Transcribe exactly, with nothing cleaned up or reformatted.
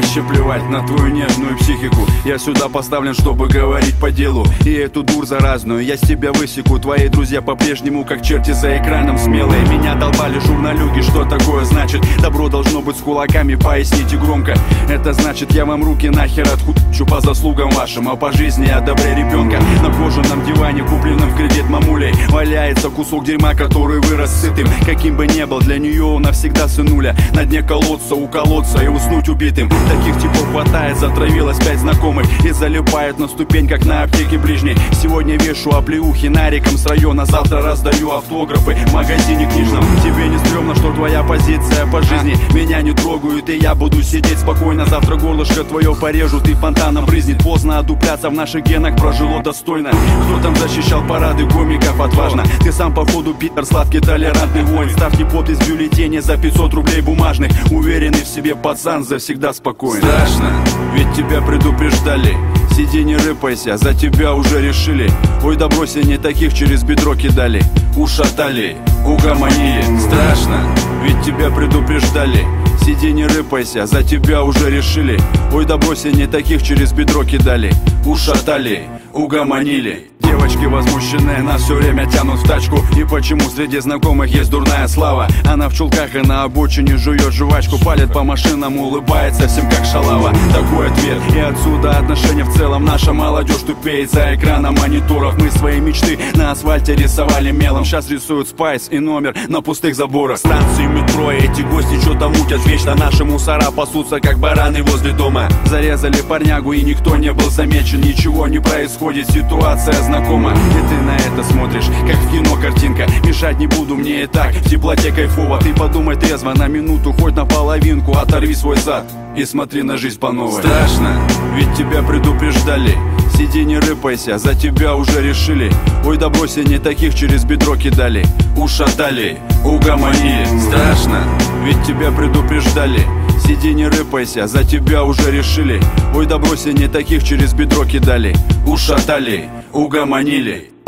вообще плевать на твою нежную психику. Я сюда поставлен, чтобы говорить по делу. И эту дурь заразную я с тебя высеку. Твои друзья по-прежнему как черти за экраном смелые. Меня долбали журналюги, что такое значит? Добро должно быть с кулаками, поясните громко. Это значит, я вам руки нахер отхучу по заслугам вашим, а по жизни я добрее ребенка. На кожаном диване, купленном в кредит мамулей, валяется кусок дерьма, который вырос сытым. Каким бы ни был, для нее он навсегда сынуля. На дне колодца, уколоться и уснуть убитым. Таких типов хватает, затравилось пять знакомых и залипает на ступень, как на аптеке ближней. Сегодня вешу оплеухи нариком с района, завтра раздаю автографы в магазине книжном. Тебе не стрёмно, что твоя позиция по жизни меня не трогают, и я буду сидеть спокойно. Завтра горлышко твое порежут и фонтаном брызнет. Поздно одупляться, в наших генах прожило достойно. Кто там защищал парады комиков отважно? Ты сам походу Питер, сладкий толерантный воин. Ставьте подпись в бюллетене за пятьсот рублей бумажных. Уверенный в себе пацан, завсегда спокоен. Страшно, ведь тебя предупреждали. Сиди, не рыпайся, за тебя уже решили. Ой, да брось, не таких через бедро кидали. Ушатали, угомонили. Страшно, ведь тебя предупреждали. Сиди, не рыпайся, за тебя уже решили. Ой, да брось, не таких через бедро кидали. Ушатали, угомонили. Девочки возмущенные нас все время тянут в тачку. И почему среди знакомых есть дурная слава? Она в чулках и на обочине жует жвачку, палит по машинам, улыбается всем как шалава. Такой ответ, и отсюда отношения в целом. Наша молодежь тупеет за экраном мониторов. Мы свои мечты на асфальте рисовали мелом. Сейчас рисуют спайс и номер на пустых заборах. Станции метро, эти гости что-то мутят. Вечно наши мусора пасутся как бараны возле дома. Зарезали парнягу и никто не был замечен. Ничего не происходит, ситуация знакома. И ты на это смотришь, как в кино картинка. Мешать не буду, мне и так в теплоте кайфово. Ты подумай трезво на минуту, хоть на половинку. Оторви свой зад и смотри на жизнь по новой. Страшно, ведь тебя предупреждали. Сиди, не рыпайся, за тебя уже решили. Ой, да брось, не таких через бедро кидали. Ушатали, угомонили. Страшно, ведь тебя предупреждали. Сиди, не рыпайся, за тебя уже решили. Ой, да брось, не таких через бедро кидали. Ушатали, угомонили.